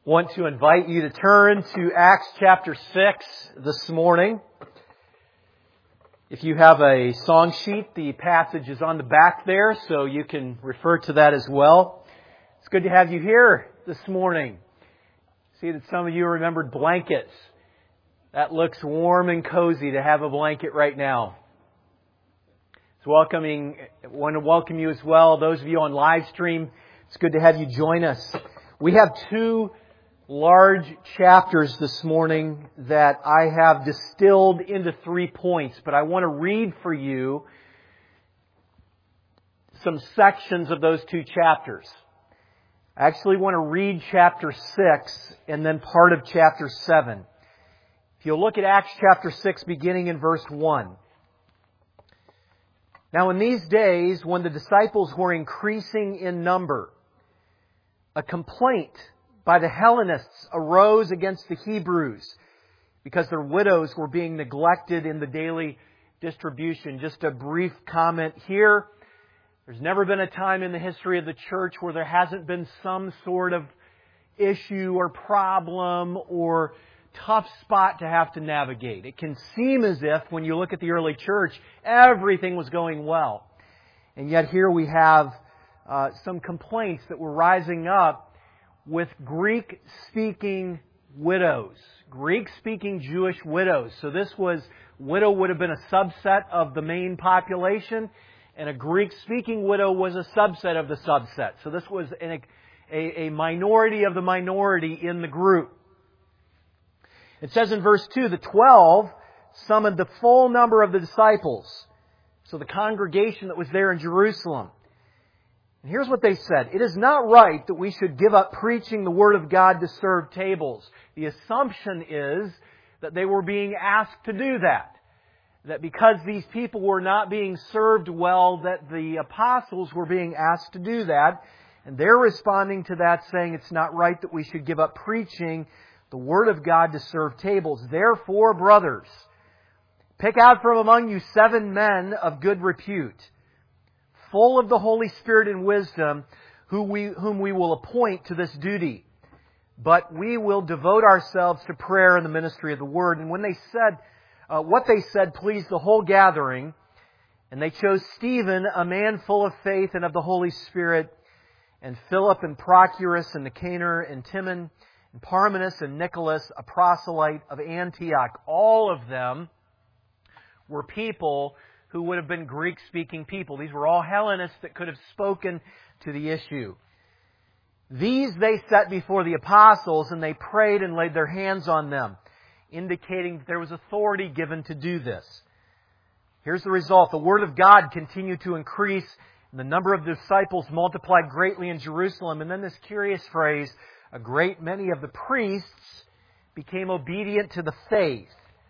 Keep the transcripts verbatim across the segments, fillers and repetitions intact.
Want to invite you to turn to Acts chapter six this morning. If you have a song sheet, the passage is on the back there, so you can refer to that as well. It's good to have you here this morning. See that some of you remembered blankets. That looks warm and cozy to have a blanket right now. It's welcoming. I want to welcome you as well. Those of you on live stream, it's good to have you join us. We have two large chapters this morning that I have distilled into three points, but I want to read for you some sections of those two chapters. I actually want to read chapter six and then part of chapter seven. If you'll look at Acts chapter six beginning in verse one. Now in these days, when the disciples were increasing in number, a complaint by the Hellenists arose against the Hebrews because their widows were being neglected in the daily distribution. Just a brief comment here. There's never been a time in the history of the church where there hasn't been some sort of issue or problem or tough spot to have to navigate. It can seem as if, when you look at the early church, everything was going well. And yet here we have uh, some complaints that were rising up with Greek-speaking widows, Greek-speaking Jewish widows. So this was, widow would have been a subset of the main population, and a Greek-speaking widow was a subset of the subset. So this was an, a, a minority of the minority in the group. It says in verse two, the twelve summoned the full number of the disciples, so the congregation that was there in Jerusalem. And here's what they said. It is not right that we should give up preaching the Word of God to serve tables. The assumption is that they were being asked to do that. That because these people were not being served well, that the apostles were being asked to do that. And they're responding to that, saying it's not right that we should give up preaching the Word of God to serve tables. Therefore, brothers, pick out from among you seven men of good repute, full of the Holy Spirit and wisdom, who we, whom we will appoint to this duty. But we will devote ourselves to prayer and the ministry of the Word. And when they said, uh, what they said pleased the whole gathering, and they chose Stephen, a man full of faith and of the Holy Spirit, and Philip and Prochorus and Nicanor and Timon, and Parmenas and Nicholas, a proselyte of Antioch. All of them were people who would have been Greek-speaking people. These were all Hellenists that could have spoken to the issue. These they set before the apostles, and they prayed and laid their hands on them, indicating that there was authority given to do this. Here's the result. The Word of God continued to increase, and the number of disciples multiplied greatly in Jerusalem. And then this curious phrase, a great many of the priests became obedient to the faith.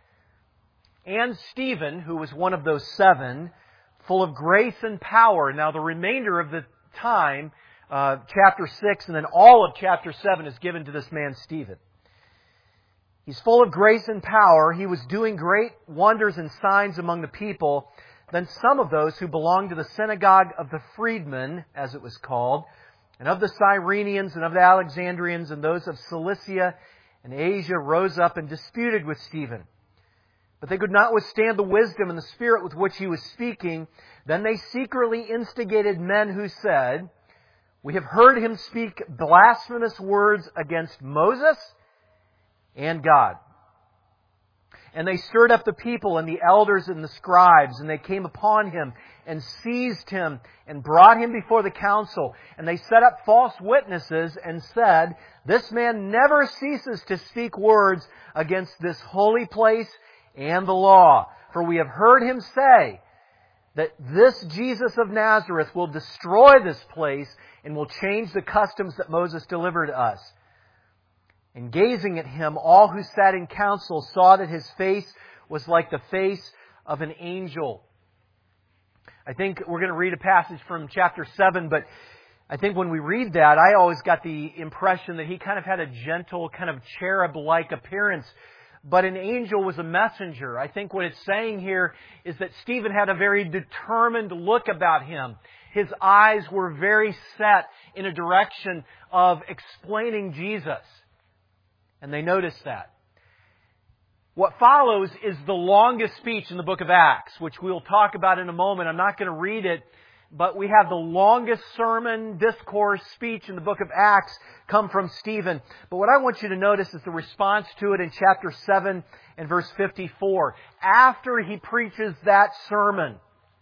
And Stephen, who was one of those seven, full of grace and power. Now the remainder of the time, uh, chapter six and then all of chapter seven is given to this man Stephen. He's full of grace and power. He was doing great wonders and signs among the people. Then some of those who belonged to the synagogue of the freedmen, as it was called, and of the Cyrenians and of the Alexandrians and those of Cilicia and Asia rose up and disputed with Stephen. But they could not withstand the wisdom and the spirit with which he was speaking. Then they secretly instigated men who said, we have heard him speak blasphemous words against Moses and God. And they stirred up the people and the elders and the scribes, and they came upon him and seized him and brought him before the council. And they set up false witnesses and said, this man never ceases to speak words against this holy place and the law. For we have heard him say that this Jesus of Nazareth will destroy this place and will change the customs that Moses delivered to us. And gazing at him, all who sat in council saw that his face was like the face of an angel. I think we're going to read a passage from chapter seven, but I think when we read that, I always got the impression that he kind of had a gentle, kind of cherub-like appearance. But an angel was a messenger. I think what it's saying here is that Stephen had a very determined look about him. His eyes were very set in a direction of explaining Jesus. And they noticed that. What follows is the longest speech in the book of Acts, which we'll talk about in a moment. I'm not going to read it, but we have the longest sermon, discourse, speech in the book of Acts come from Stephen. But what I want you to notice is the response to it in chapter seven and verse fifty-four. After he preaches that sermon,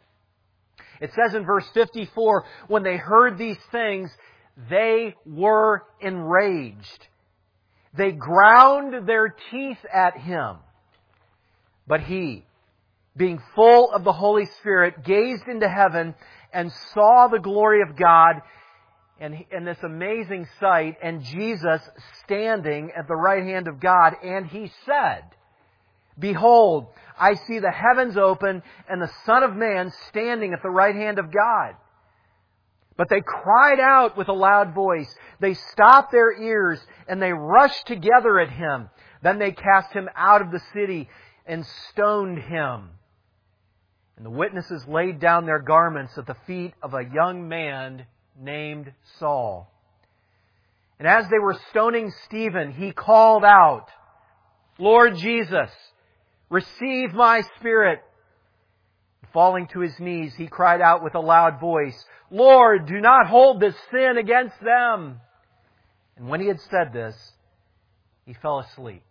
it says in verse fifty-four, when they heard these things, they were enraged. They ground their teeth at him. But he, being full of the Holy Spirit, gazed into heaven and saw the glory of God and, and this amazing sight, and Jesus standing at the right hand of God. And he said, Behold, I see the heavens open and the Son of Man standing at the right hand of God. But they cried out with a loud voice. They stopped their ears and they rushed together at him. Then they cast him out of the city and stoned him. And the witnesses laid down their garments at the feet of a young man named Saul. And as they were stoning Stephen, he called out, Lord Jesus, receive my spirit. Falling to his knees, he cried out with a loud voice, Lord, do not hold this sin against them. And when he had said this, he fell asleep.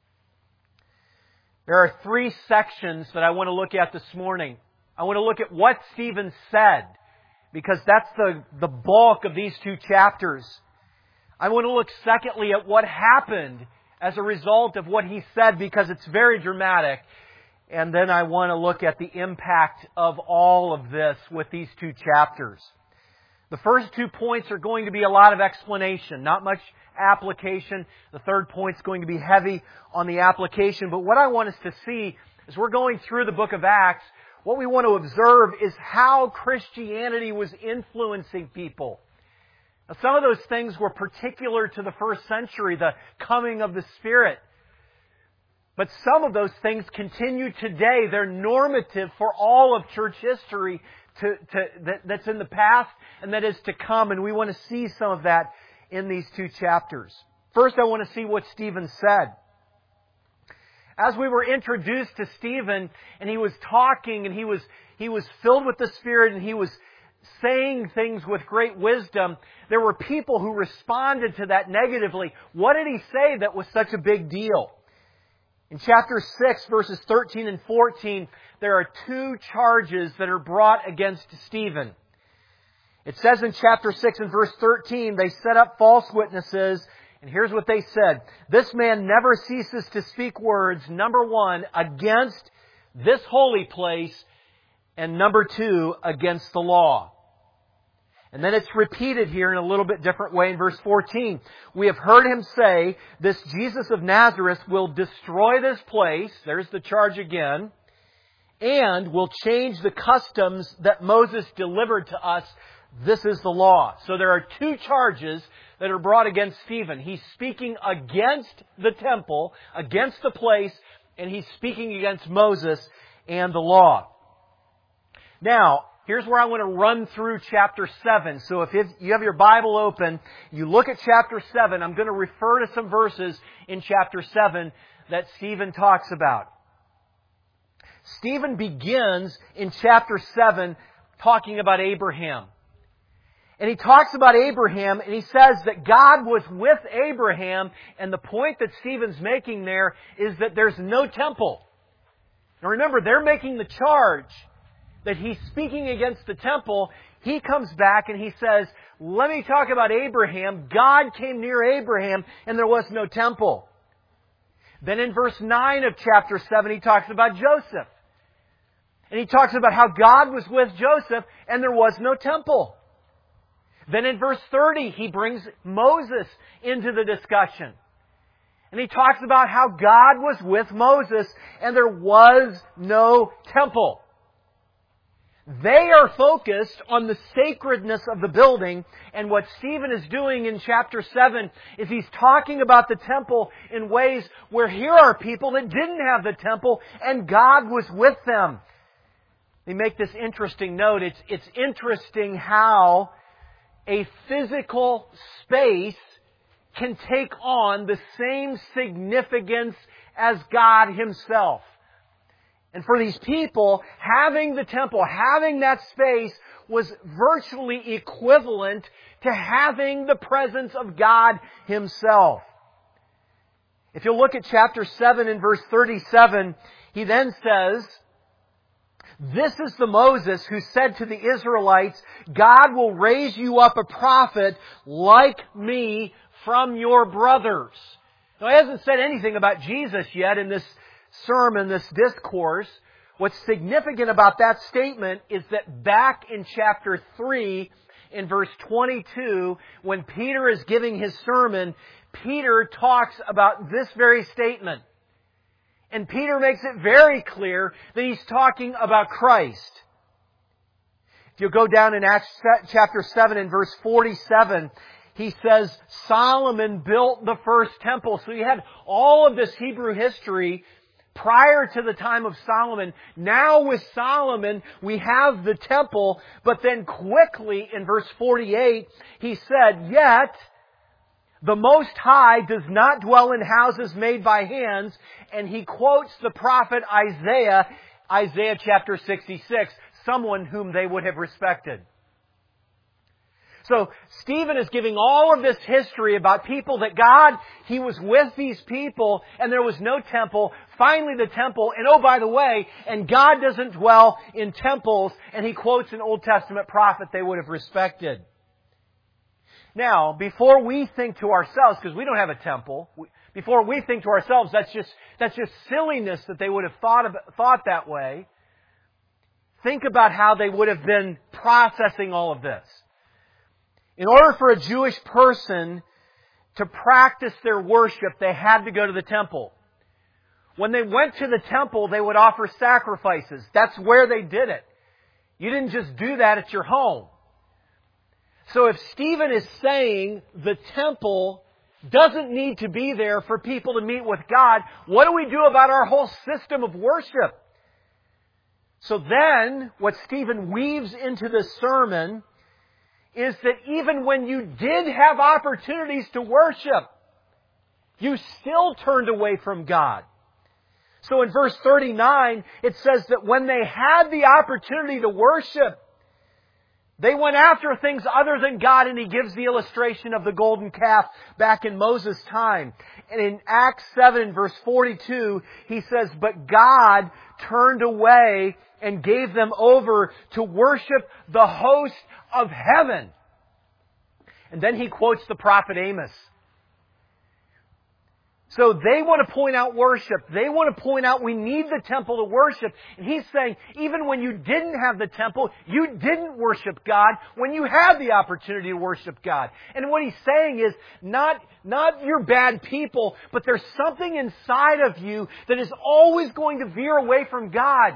There are three sections that I want to look at this morning. I want to look at what Stephen said, because that's the, the bulk of these two chapters. I want to look secondly at what happened as a result of what he said, because it's very dramatic. And then I want to look at the impact of all of this with these two chapters. The first two points are going to be a lot of explanation, not much application. The third point is going to be heavy on the application. But what I want us to see as we're going through the book of Acts, what we want to observe is how Christianity was influencing people. Now, some of those things were particular to the first century, the coming of the Spirit. But some of those things continue today. They're normative for all of church history to, to, that, that's in the past and that is to come. And we want to see some of that in these two chapters. First, I want to see what Stephen said. As we were introduced to Stephen and he was talking and he was, he was filled with the Spirit and he was saying things with great wisdom, there were people who responded to that negatively. What did he say that was such a big deal? In chapter six, verses thirteen and fourteen, there are two charges that are brought against Stephen. It says in chapter six and verse thirteen, they set up false witnesses, and here's what they said. This man never ceases to speak words, number one, against this holy place, and number two, against the law. And then it's repeated here in a little bit different way in verse fourteen. We have heard him say, this Jesus of Nazareth will destroy this place. There's the charge again. And will change the customs that Moses delivered to us. This is the law. So there are two charges that are brought against Stephen. He's speaking against the temple, against the place, and he's speaking against Moses and the law. Now, here's where I want to run through chapter seven. So if you have your Bible open, you look at chapter seven. I'm going to refer to some verses in chapter seven that Stephen talks about. Stephen begins in chapter seven talking about Abraham. And he talks about Abraham and he says that God was with Abraham. And the point that Stephen's making there is that there's no temple. Now remember, they're making the charge that he's speaking against the temple. He comes back and he says, let me talk about Abraham. God came near Abraham and there was no temple. Then in verse nine of chapter seven, he talks about Joseph. And he talks about how God was with Joseph and there was no temple. Then in verse thirty, he brings Moses into the discussion. And he talks about how God was with Moses and there was no temple. They are focused on the sacredness of the building, and what Stephen is doing in chapter seven is he's talking about the temple in ways where here are people that didn't have the temple and God was with them. They make this interesting note. It's, it's interesting how a physical space can take on the same significance as God Himself. And for these people, having the temple, having that space was virtually equivalent to having the presence of God Himself. If you look at chapter seven and verse thirty-seven, he then says, "This is the Moses who said to the Israelites, God will raise you up a prophet like me from your brothers." Now, he hasn't said anything about Jesus yet in this sermon, this discourse. What's significant about that statement is that back in chapter three, in verse twenty-two, when Peter is giving his sermon, Peter talks about this very statement. And Peter makes it very clear that he's talking about Christ. If you go down in Acts chapter seven and verse forty-seven, he says Solomon built the first temple. So you had all of this Hebrew history prior to the time of Solomon. Now with Solomon, we have the temple, but then quickly in verse forty-eight, he said, "Yet the Most High does not dwell in houses made by hands," and he quotes the prophet Isaiah, Isaiah chapter sixty-six, someone whom they would have respected. So Stephen is giving all of this history about people that God, He was with these people and there was no temple. Finally the temple, and oh by the way, and God doesn't dwell in temples, and he quotes an Old Testament prophet they would have respected. Now, before we think to ourselves, because we don't have a temple, before we think to ourselves, that's just, that's just silliness that they would have thought, of, thought that way. Think about how they would have been processing all of this. In order for a Jewish person to practice their worship, they had to go to the temple. When they went to the temple, they would offer sacrifices. That's where they did it. You didn't just do that at your home. So if Stephen is saying the temple doesn't need to be there for people to meet with God, what do we do about our whole system of worship? So then, what Stephen weaves into this sermon is that even when you did have opportunities to worship, you still turned away from God. So in verse thirty-nine, it says that when they had the opportunity to worship, they went after things other than God, and he gives the illustration of the golden calf back in Moses' time. And in Acts seven, verse forty-two, he says, "But God turned away and gave them over to worship the host of heaven." And then he quotes the prophet Amos. So they want to point out worship. They want to point out we need the temple to worship. And he's saying, even when you didn't have the temple, you didn't worship God when you had the opportunity to worship God. And what he's saying is, not, not you're bad people, but there's something inside of you that is always going to veer away from God.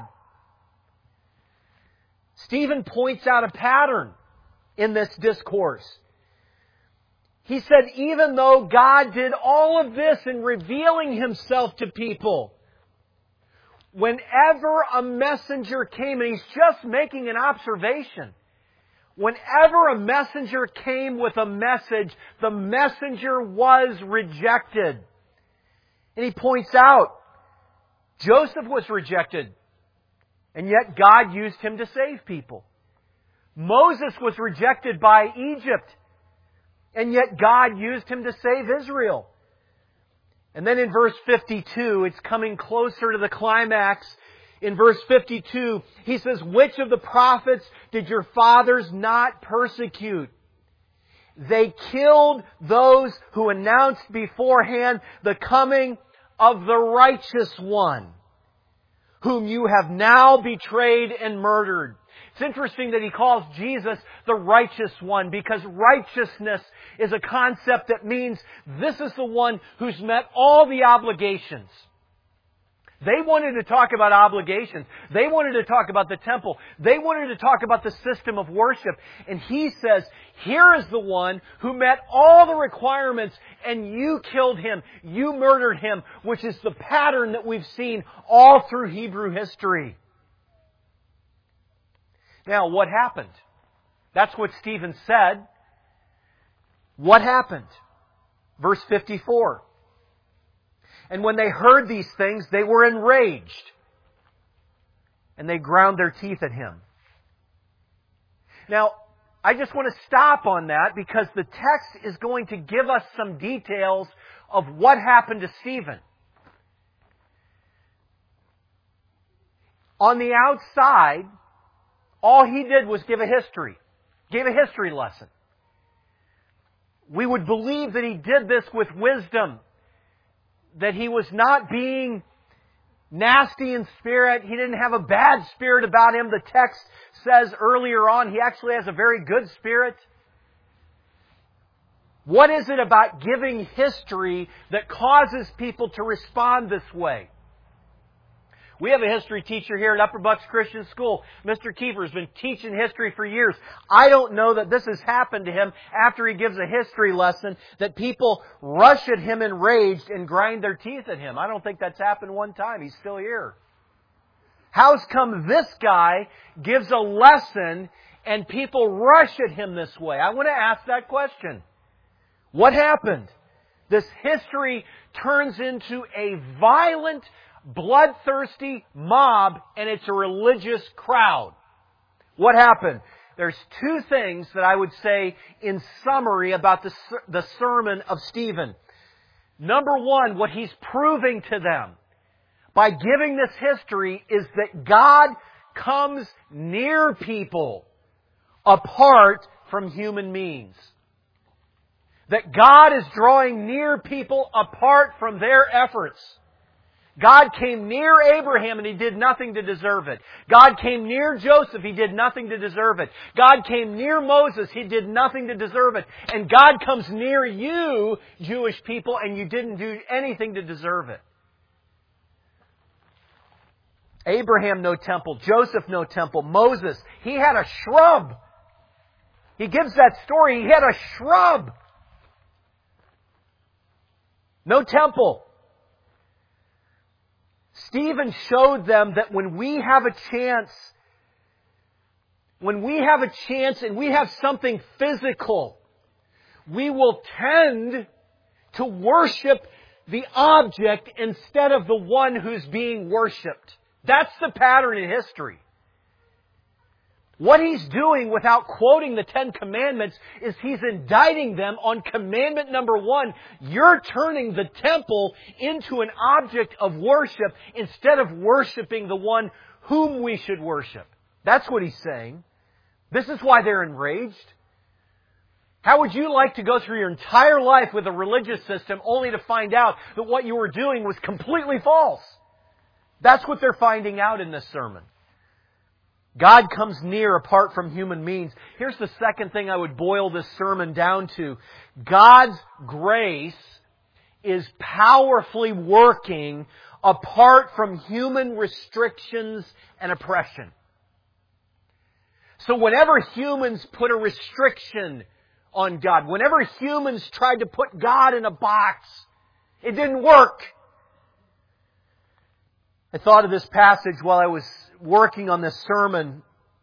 Stephen points out a pattern in this discourse. He said, even though God did all of this in revealing Himself to people, whenever a messenger came, and he's just making an observation, whenever a messenger came with a message, the messenger was rejected. And he points out, Joseph was rejected, and yet God used him to save people. Moses was rejected by Egypt, and yet God used him to save Israel. And then in verse fifty-two, it's coming closer to the climax. In verse fifty-two, he says, "Which of the prophets did your fathers not persecute? They killed those who announced beforehand the coming of the righteous one, whom you have now betrayed and murdered." It's interesting that he calls Jesus the righteous one, because righteousness is a concept that means this is the one who's met all the obligations. They wanted to talk about obligations. They wanted to talk about the temple. They wanted to talk about the system of worship. And he says, here is the one who met all the requirements, and you killed him. You murdered him, which is the pattern that we've seen all through Hebrew history. Now, what happened? That's what Stephen said. What happened? Verse fifty-four. And when they heard these things, they were enraged, and they ground their teeth at him. Now, I just want to stop on that because the text is going to give us some details of what happened to Stephen. On the outside, all he did was give a history, gave a history lesson. We would believe that he did this with wisdom, that he was not being nasty in spirit. He didn't have a bad spirit about him. The text says earlier on he actually has a very good spirit. What is it about giving history that causes people to respond this way? We have a history teacher here at Upper Bucks Christian School. Mister Kiefer has been teaching history for years. I don't know that this has happened to him after he gives a history lesson, that people rush at him enraged and grind their teeth at him. I don't think that's happened one time. He's still here. How's come this guy gives a lesson and people rush at him this way? I want to ask that question. What happened? This history turns into a violent, bloodthirsty mob, and it's a religious crowd. What happened? There's two things that I would say in summary about the, the sermon of Stephen. Number one, what he's proving to them by giving this history is that God comes near people apart from human means. That God is drawing near people apart from their efforts. God came near Abraham and He did nothing to deserve it. God came near Joseph, He did nothing to deserve it. God came near Moses, He did nothing to deserve it. And God comes near you, Jewish people, and you didn't do anything to deserve it. Abraham, no temple. Joseph, no temple. Moses, he had a shrub. He gives that story, he had a shrub. No temple. Stephen showed them that when we have a chance, when we have a chance and we have something physical, we will tend to worship the object instead of the one who's being worshipped. That's the pattern in history. What he's doing without quoting the Ten Commandments is he's indicting them on commandment number one. You're turning the temple into an object of worship instead of worshiping the one whom we should worship. That's what he's saying. This is why they're enraged. How would you like to go through your entire life with a religious system only to find out that what you were doing was completely false? That's what they're finding out in this sermon. God comes near apart from human means. Here's the second thing I would boil this sermon down to. God's grace is powerfully working apart from human restrictions and oppression. So whenever humans put a restriction on God, whenever humans tried to put God in a box, it didn't work. I thought of this passage while I was working on this sermon.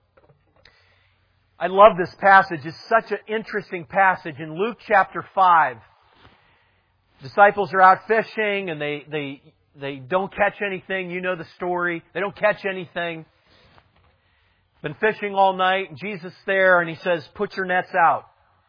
I love this passage. It's such an interesting passage. In Luke chapter five, disciples are out fishing and they, they, they don't catch anything. You know the story. They don't catch anything. Been fishing all night, and Jesus is there and He says, put your nets out.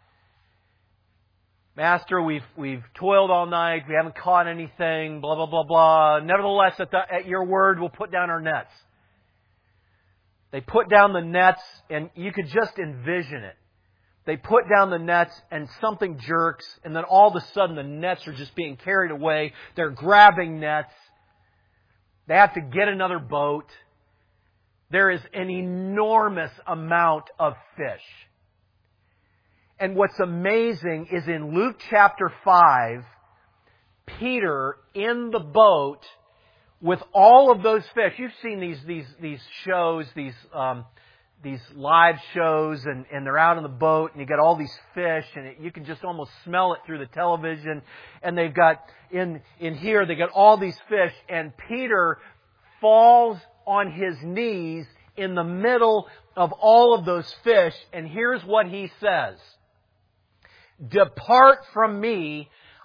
Master, we've we've toiled all night. We haven't caught anything. Blah, blah, blah, blah. Nevertheless, at, the, at your word, we'll put down our nets. They put down the nets, and you could just envision it. They put down the nets, and something jerks, and then all of a sudden the nets are just being carried away. They're grabbing nets. They have to get another boat. There is an enormous amount of fish. And what's amazing is in Luke chapter five, Peter in the boat with all of those fish. You've seen these these these shows, these um, these live shows, and, and they're out on the boat, and you got all these fish, and it, you can just almost smell it through the television. And they've got in in here they got all these fish, and Peter falls on his knees in the middle of all of those fish, and here's what he says. Depart from me,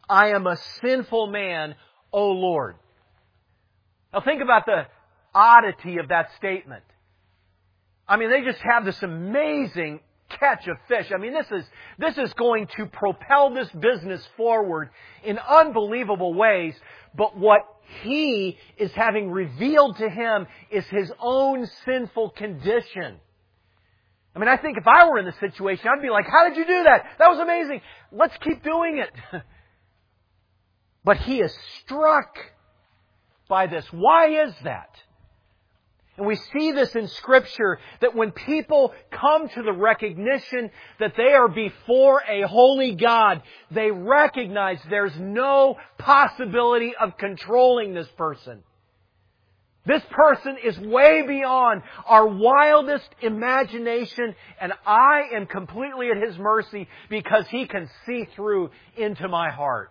I am a sinful man, O Lord. Now think about the oddity of that statement. I mean, they just have this amazing catch of fish. I mean, this is, this is going to propel this business forward in unbelievable ways. But what he is having revealed to him is his own sinful condition. I mean, I think if I were in this situation, I'd be like, how did you do that? That was amazing. Let's keep doing it. But he is struck by this. Why is that? And we see this in Scripture, that when people come to the recognition that they are before a holy God, they recognize there's no possibility of controlling this person. This person is way beyond our wildest imagination, and I am completely at His mercy because He can see through into my heart.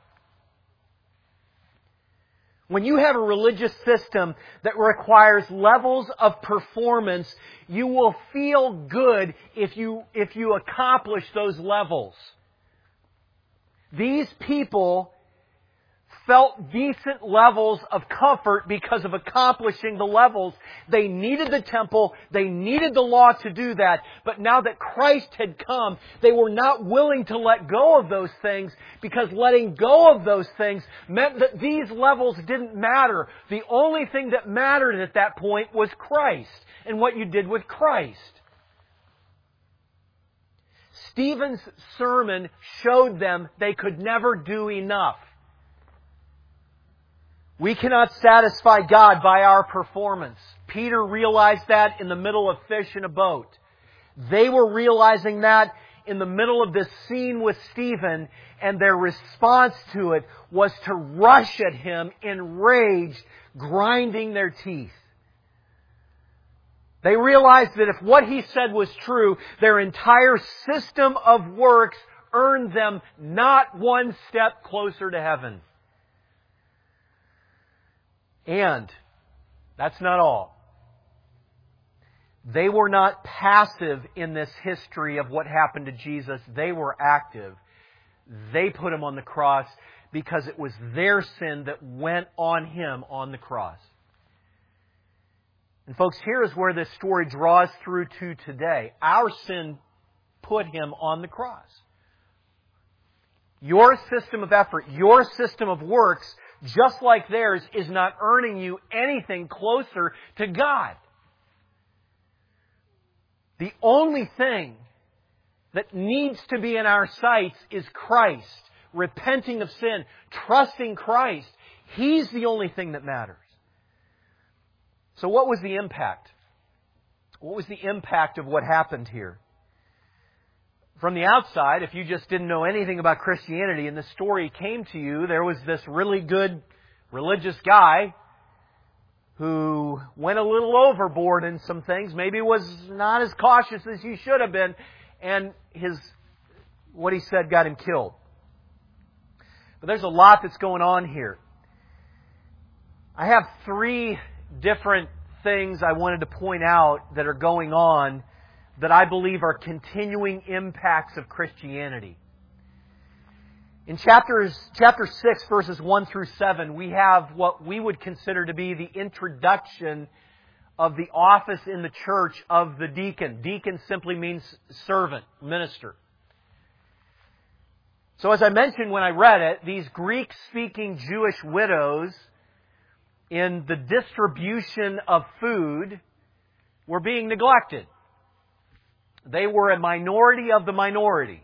When you have a religious system that requires levels of performance, you will feel good if you, if you accomplish those levels. These people felt decent levels of comfort because of accomplishing the levels. They needed the temple. They needed the law to do that. But now that Christ had come, they were not willing to let go of those things, because letting go of those things meant that these levels didn't matter. The only thing that mattered at that point was Christ and what you did with Christ. Stephen's sermon showed them they could never do enough. We cannot satisfy God by our performance. Peter realized that in the middle of fish in a boat. They were realizing that in the middle of this scene with Stephen, and their response to it was to rush at him enraged, grinding their teeth. They realized that if what he said was true, their entire system of works earned them not one step closer to heaven. And that's not all. They were not passive in this history of what happened to Jesus. They were active. They put Him on the cross because it was their sin that went on Him on the cross. And folks, here is where this story draws through to today. Our sin put Him on the cross. Your system of effort, your system of works, just like theirs, is not earning you anything closer to God. The only thing that needs to be in our sights is Christ. Repenting of sin, trusting Christ. He's the only thing that matters. So what was the impact? What was the impact of what happened here? From the outside, if you just didn't know anything about Christianity and this story came to you, there was this really good religious guy who went a little overboard in some things, maybe was not as cautious as he should have been, and his what he said got him killed. But there's a lot that's going on here. I have three different things I wanted to point out that are going on that I believe are continuing impacts of Christianity. In chapters, chapter six, verses one through seven, we have what we would consider to be the introduction of the office in the church of the deacon. Deacon simply means servant, minister. So as I mentioned when I read it, these Greek-speaking Jewish widows, in the distribution of food, were being neglected. They were a minority of the minority.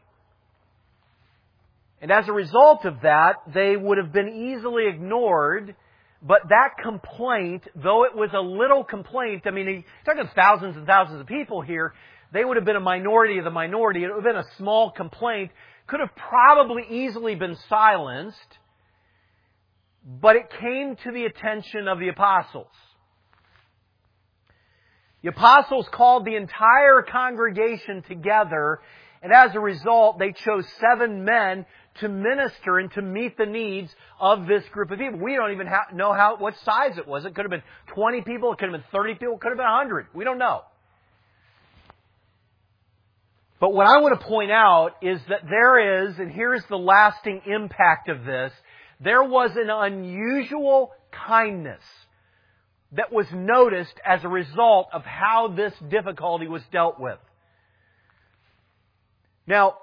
And as a result of that, they would have been easily ignored. But that complaint, though it was a little complaint, I mean, you're talking thousands and thousands of people here, they would have been a minority of the minority. It would have been a small complaint. Could have probably easily been silenced. But it came to the attention of the apostles. The apostles called the entire congregation together, and as a result, they chose seven men to minister and to meet the needs of this group of people. We don't even have, know how what size it was. It could have been twenty people, it could have been thirty people, it could have been one hundred. We don't know. But what I want to point out is that there is, and here's the lasting impact of this, there was an unusual kindness that was noticed as a result of how this difficulty was dealt with. Now,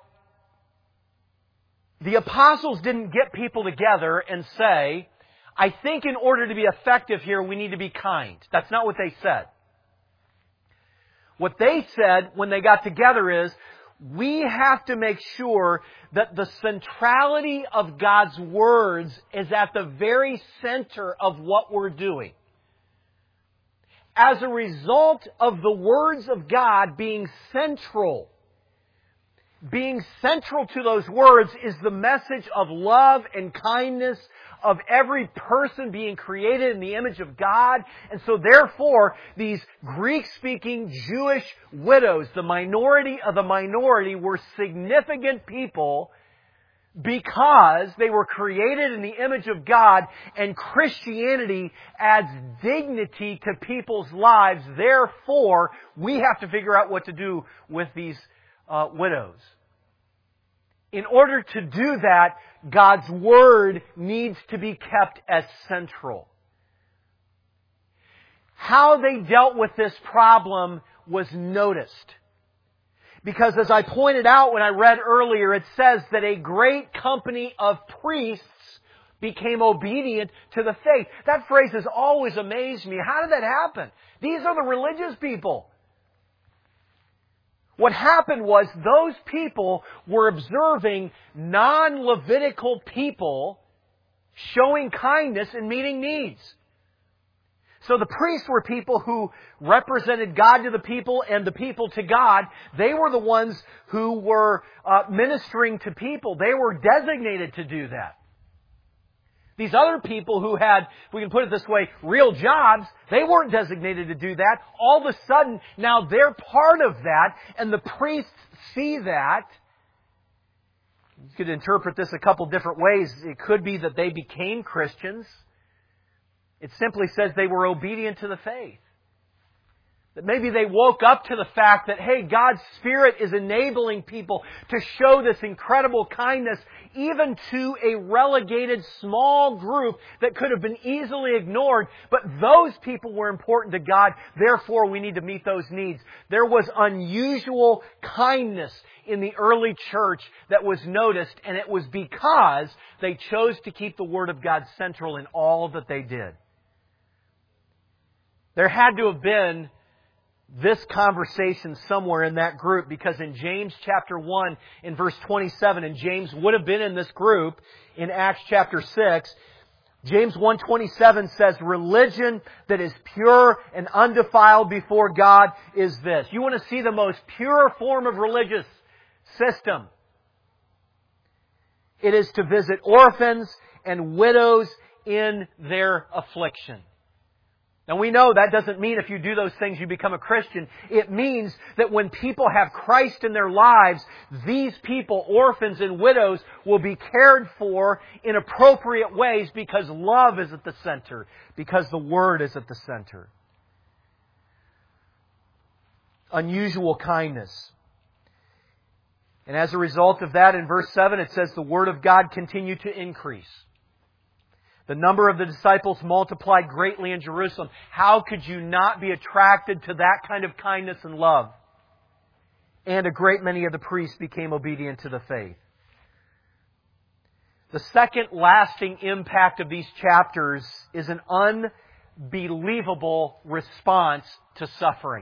the apostles didn't get people together and say, I think in order to be effective here, we need to be kind. That's not what they said. What they said when they got together is, we have to make sure that the centrality of God's words is at the very center of what we're doing. As a result of the words of God being central, being central to those words is the message of love and kindness of every person being created in the image of God. And so therefore, these Greek-speaking Jewish widows, the minority of the minority, were significant people because they were created in the image of God, and Christianity adds dignity to people's lives. Therefore, we have to figure out what to do with these uh, widows. In order to do that, God's Word needs to be kept as central. How they dealt with this problem was noticed. Because as I pointed out when I read earlier, it says that a great company of priests became obedient to the faith. That phrase has always amazed me. How did that happen? These are the religious people. What happened was those people were observing non-Levitical people showing kindness and meeting needs. So the priests were people who represented God to the people and the people to God. They were the ones who were uh, ministering to people. They were designated to do that. These other people who had, if we can put it this way, real jobs, they weren't designated to do that. All of a sudden, now they're part of that, and the priests see that. You could interpret this a couple different ways. It could be that they became Christians. It simply says they were obedient to the faith. That maybe they woke up to the fact that, hey, God's Spirit is enabling people to show this incredible kindness even to a relegated small group that could have been easily ignored. But those people were important to God. Therefore, we need to meet those needs. There was unusual kindness in the early church that was noticed, and it was because they chose to keep the Word of God central in all that they did. There had to have been this conversation somewhere in that group, because in James chapter one, in verse twenty-seven, and James would have been in this group in Acts chapter six, James one twenty-seven says, religion that is pure and undefiled before God is this. You want to see the most pure form of religious system? It is to visit orphans and widows in their affliction. Now we know that doesn't mean if you do those things you become a Christian. It means that when people have Christ in their lives, these people, orphans and widows, will be cared for in appropriate ways because love is at the center, because the Word is at the center. Unusual kindness. And as a result of that, in verse seven, it says the Word of God continued to increase. The number of the disciples multiplied greatly in Jerusalem. How could you not be attracted to that kind of kindness and love? And a great many of the priests became obedient to the faith. The second lasting impact of these chapters is an unbelievable response to suffering.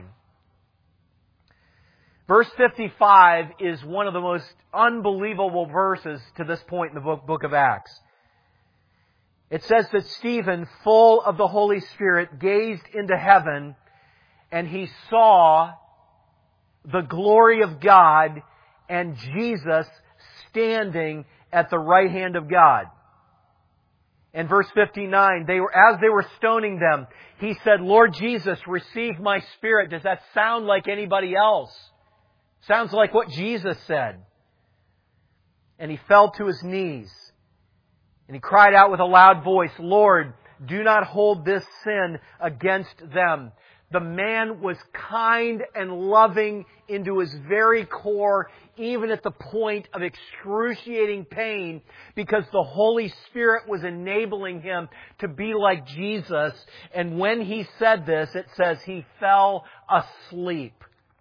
Verse fifty-five is one of the most unbelievable verses to this point in the book, book of Acts. It says that Stephen, full of the Holy Spirit, gazed into heaven and he saw the glory of God and Jesus standing at the right hand of God. And verse fifty-nine, they were, as they were stoning them, he said, Lord Jesus, receive my spirit. Does that sound like anybody else? Sounds like what Jesus said. And he fell to his knees. And he cried out with a loud voice, Lord, do not hold this sin against them. The man was kind and loving into his very core, even at the point of excruciating pain, because the Holy Spirit was enabling him to be like Jesus. And when he said this, it says he fell asleep.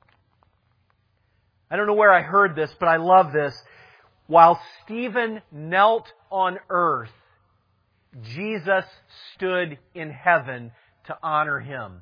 I don't know where I heard this, but I love this. While Stephen knelt on earth, Jesus stood in heaven to honor him.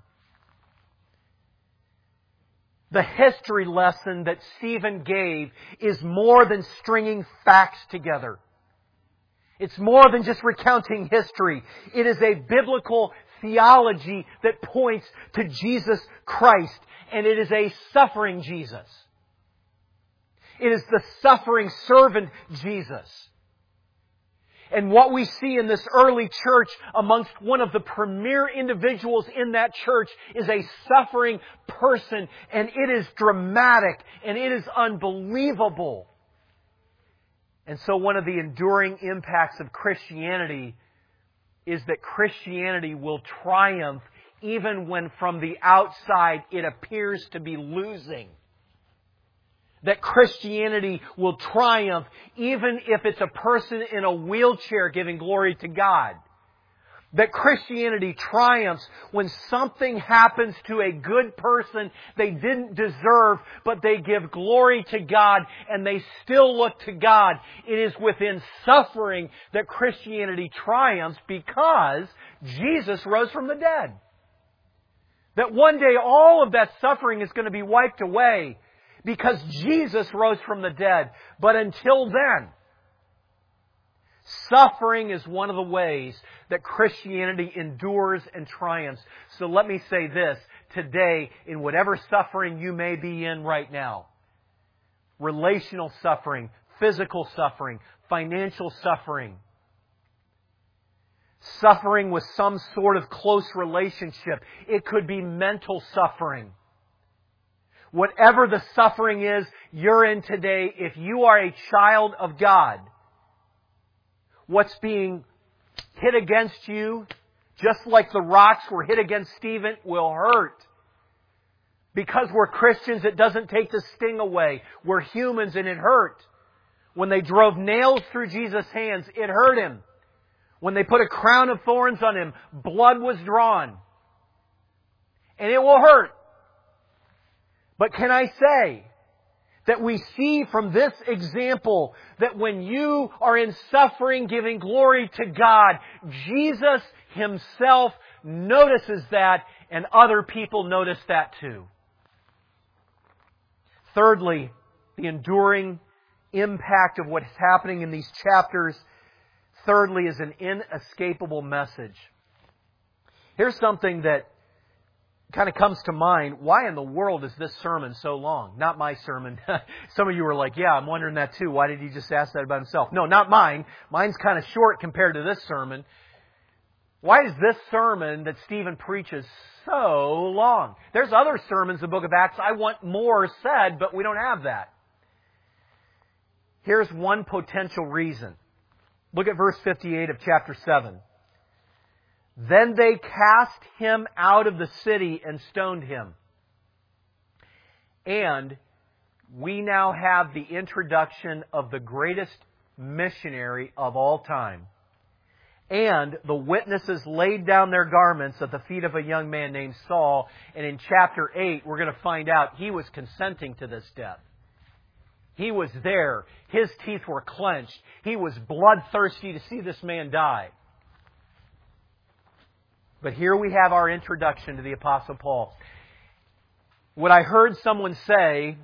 The history lesson that Stephen gave is more than stringing facts together. It's more than just recounting history. It is a biblical theology that points to Jesus Christ, and it is a suffering Jesus. It is the suffering servant Jesus. And what we see in this early church amongst one of the premier individuals in that church is a suffering person. And it is dramatic and it is unbelievable. And so one of the enduring impacts of Christianity is that Christianity will triumph even when from the outside it appears to be losing. That Christianity will triumph even if it's a person in a wheelchair giving glory to God. That Christianity triumphs when something happens to a good person they didn't deserve, but they give glory to God and they still look to God. It is within suffering that Christianity triumphs because Jesus rose from the dead. That one day all of that suffering is going to be wiped away, because Jesus rose from the dead. But until then, suffering is one of the ways that Christianity endures and triumphs. So let me say this today, in whatever suffering you may be in right now, relational suffering, physical suffering, financial suffering, suffering with some sort of close relationship. It could be mental suffering. Whatever the suffering is you're in today, if you are a child of God, what's being hit against you, just like the rocks were hit against Stephen, will hurt. Because we're Christians, it doesn't take the sting away. We're humans and it hurt. When they drove nails through Jesus' hands, it hurt him. When they put a crown of thorns on him, blood was drawn. And it will hurt. But can I say that we see from this example that when you are in suffering giving glory to God, Jesus Himself notices that and other people notice that too. Thirdly, the enduring impact of what's happening in these chapters, thirdly, is an inescapable message. Here's something that kind of comes to mind. Why in the world is this sermon so long? Not my sermon. Some of you were like, yeah, I'm wondering that too. Why did he just ask that about himself? No, not mine. Mine's kind of short compared to this sermon. Why is this sermon that Stephen preaches so long? There's other sermons in the book of Acts I want more said, but we don't have that. Here's one potential reason. Look at verse fifty-eight of chapter seven. Then they cast him out of the city and stoned him. And we now have the introduction of the greatest missionary of all time. And the witnesses laid down their garments at the feet of a young man named Saul. And in chapter eight, we're going to find out he was consenting to this death. He was there. His teeth were clenched. He was bloodthirsty to see this man die. But here we have our introduction to the Apostle Paul. What I heard someone say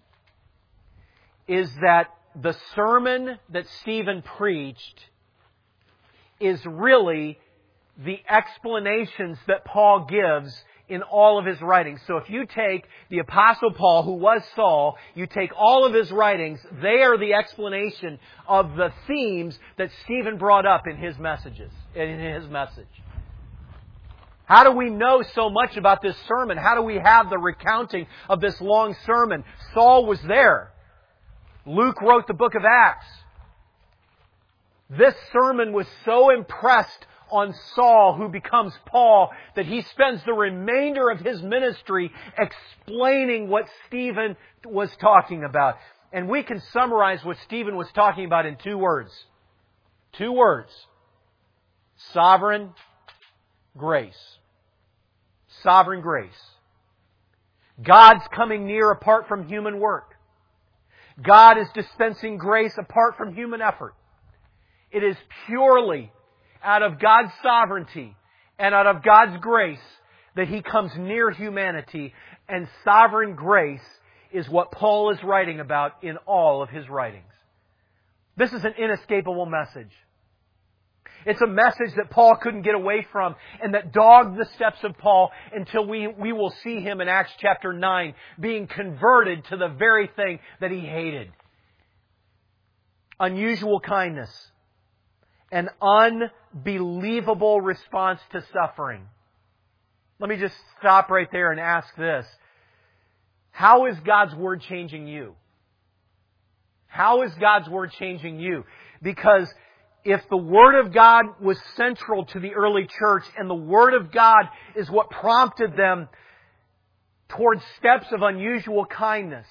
is that the sermon that Stephen preached is really the explanations that Paul gives in all of his writings. So if you take the Apostle Paul, who was Saul, you take all of his writings, they are the explanation of the themes that Stephen brought up in his messages, in his message. How do we know so much about this sermon? How do we have the recounting of this long sermon? Saul was there. Luke wrote the book of Acts. This sermon was so impressed on Saul, who becomes Paul, that he spends the remainder of his ministry explaining what Stephen was talking about. And we can summarize what Stephen was talking about in two words. Two words. Sovereign grace. Sovereign grace. God's coming near apart from human work. God is dispensing grace apart from human effort. It is purely out of God's sovereignty and out of God's grace that He comes near humanity. And sovereign grace is what Paul is writing about in all of his writings. This is an inescapable message. It's a message that Paul couldn't get away from and that dogged the steps of Paul until we, we will see him in Acts chapter nine being converted to the very thing that he hated. Unusual kindness. An unbelievable response to suffering. Let me just stop right there and ask this. How is God's Word changing you? How is God's Word changing you? Because if the Word of God was central to the early church and the Word of God is what prompted them towards steps of unusual kindness.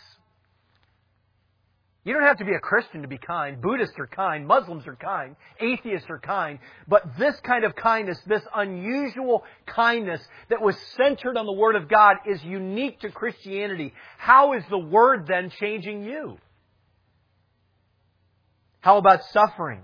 You don't have to be a Christian to be kind. Buddhists are kind. Muslims are kind. Atheists are kind. But this kind of kindness, this unusual kindness that was centered on the Word of God is unique to Christianity. How is the Word then changing you? How about suffering?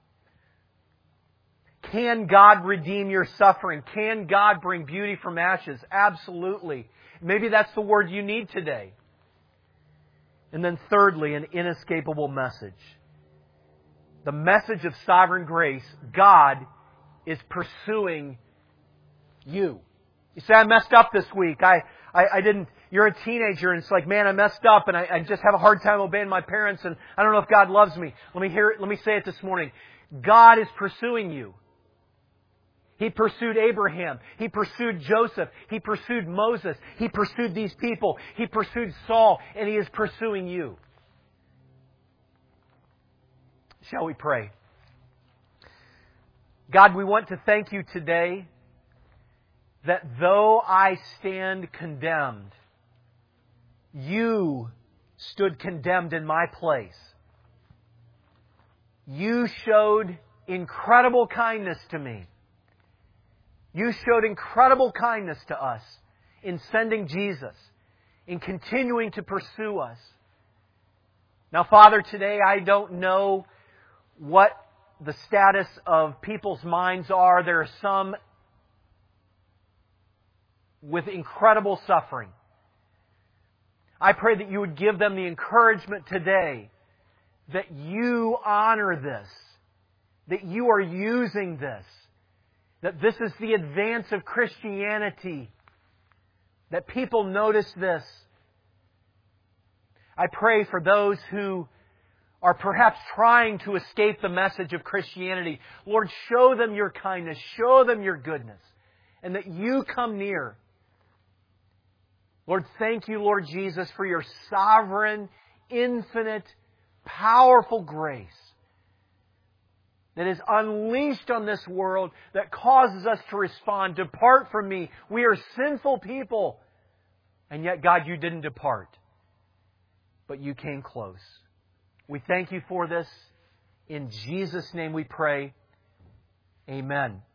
Can God redeem your suffering? Can God bring beauty from ashes? Absolutely. Maybe that's the word you need today. And then thirdly, an inescapable message. The message of sovereign grace. God is pursuing you. You say, I messed up this week. I, I, I didn't, you're a teenager and it's like, man, I messed up and I, I just have a hard time obeying my parents and I don't know if God loves me. Let me hear it, let me say it this morning. God is pursuing you. He pursued Abraham. He pursued Joseph. He pursued Moses. He pursued these people. He pursued Saul. And He is pursuing you. Shall we pray? God, we want to thank You today that though I stand condemned, You stood condemned in my place. You showed incredible kindness to me. You showed incredible kindness to us in sending Jesus, in continuing to pursue us. Now, Father, today I don't know what the status of people's minds are. There are some with incredible suffering. I pray that You would give them the encouragement today that You honor this, that You are using this, that this is the advance of Christianity, that people notice this. I pray for those who are perhaps trying to escape the message of Christianity. Lord, show them Your kindness, show them Your goodness, and that You come near. Lord, thank You, Lord Jesus, for Your sovereign, infinite, powerful grace that is unleashed on this world that causes us to respond, depart from me. We are sinful people. And yet, God, You didn't depart, but You came close. We thank You for this. In Jesus' name we pray. Amen.